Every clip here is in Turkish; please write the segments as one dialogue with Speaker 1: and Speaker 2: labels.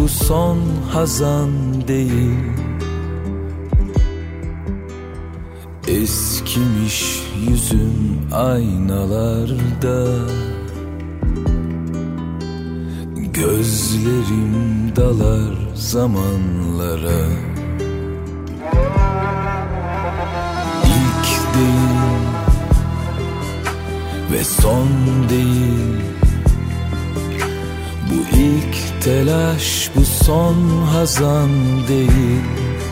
Speaker 1: bu son hazan değil. Eskimiş yüzüm aynalarda, gözlerim dalar zamanlara. İlk değil ve son değil, bu ilk telaş, bu son hazan değil.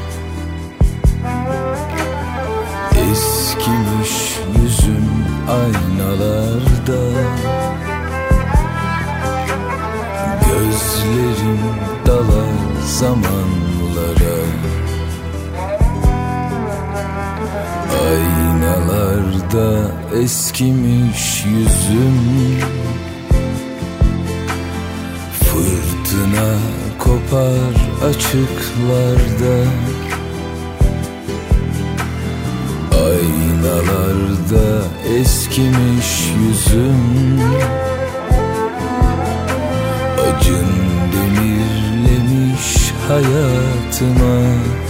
Speaker 1: Eskimiş yüzüm aynalarda, gözlerim dalar zamanlara. Aynalarda eskimiş yüzüm, fırtına kopar açıklarda. Aynalarda eskimiş yüzüm, acın demirlemiş hayatıma.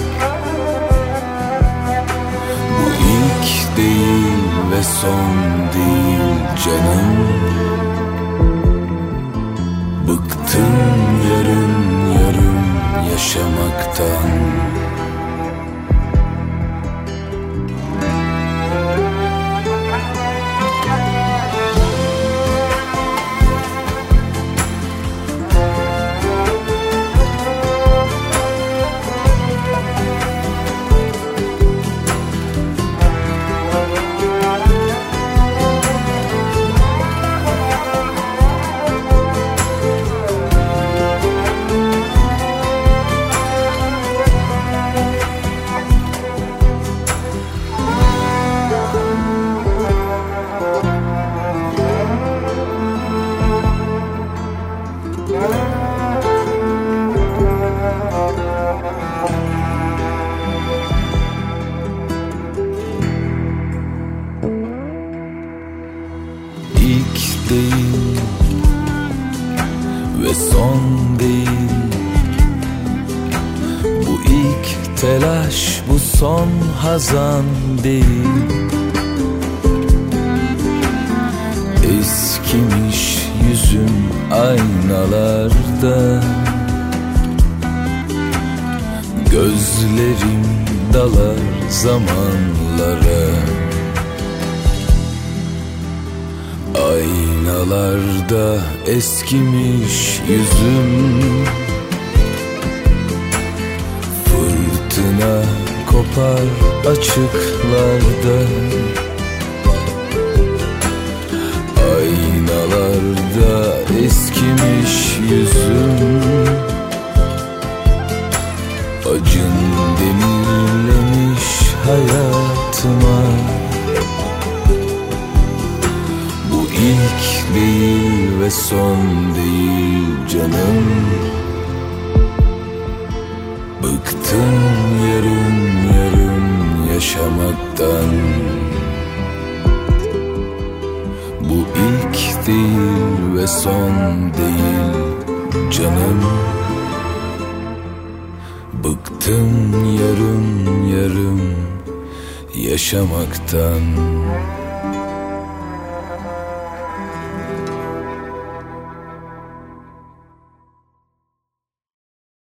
Speaker 1: Bu ilk değil ve son değil canım. Bıktım yarım yarım yaşamaktan. İlk değil ve son değil, bu ilk telaş, bu son hazan değil. Eskimiş yüzüm aynalarda, gözlerim dalar zamanlara. Aynalarda eskimiş yüzüm, fırtına kopar açıklarda. Aynalarda eskimiş yüzüm, acın demirlemiş hayatıma. İlk değil ve son değil canım. Bıktım yarım yarım yaşamaktan. Bu ilk değil ve son değil canım. Bıktım yarım yarım yaşamaktan.